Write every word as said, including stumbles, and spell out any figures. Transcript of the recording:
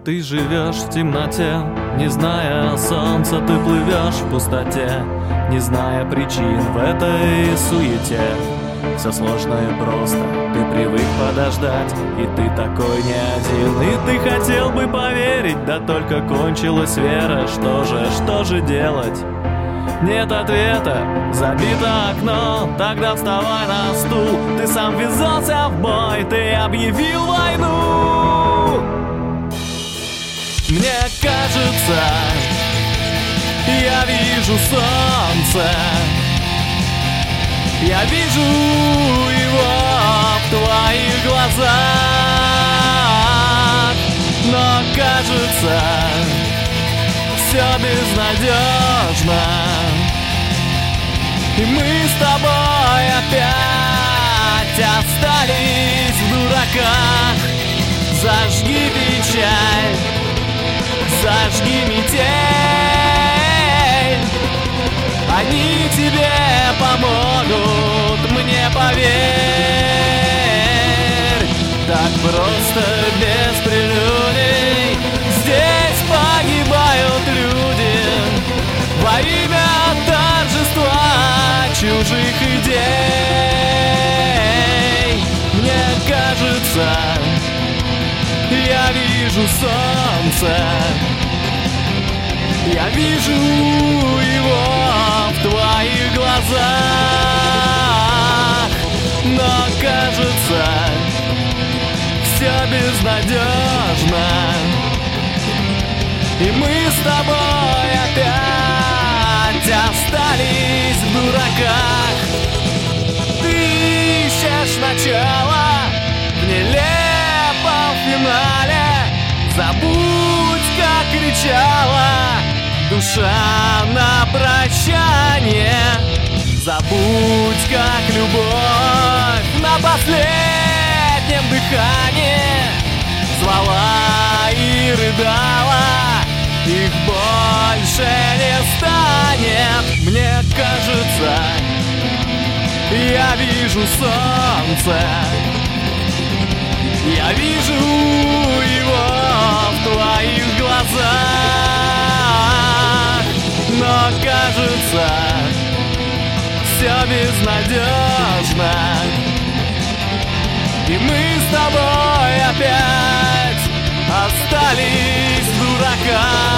Ты живешь в темноте, не зная солнца, ты плывешь в пустоте, не зная причин в этой суете. Все сложно и просто, ты привык подождать, и ты такой не один. И ты хотел бы поверить, да только кончилась вера. Что же, что же делать? Нет ответа, забито окно. Тогда вставай на стул, ты сам ввязался в бой, ты объявил войну. Мне кажется, я вижу солнце, я вижу его в твоих глазах. Но кажется, все безнадежно, и мы с тобой опять остались в дураках. Зажги печаль, зажги метель, они тебе помогут, мне поверь. Так просто, без прелюдий, здесь погибают люди во имя торжества чужих идей. Мне кажется, я вижу солнце, я вижу его в твоих глазах. Но кажется, все безнадежно, и мы с тобой опять остались в дураках. Ты ищешь начало в нелепом финале. Забудь, как кричала душа на прощание. Забудь, как любовь на последнем дыхании звала и рыдала, их больше не станет. Мне кажется, я вижу солнце, я вижу его в твоих глазах. Но кажется, все безнадежно, и мы с тобой опять остались в дураках.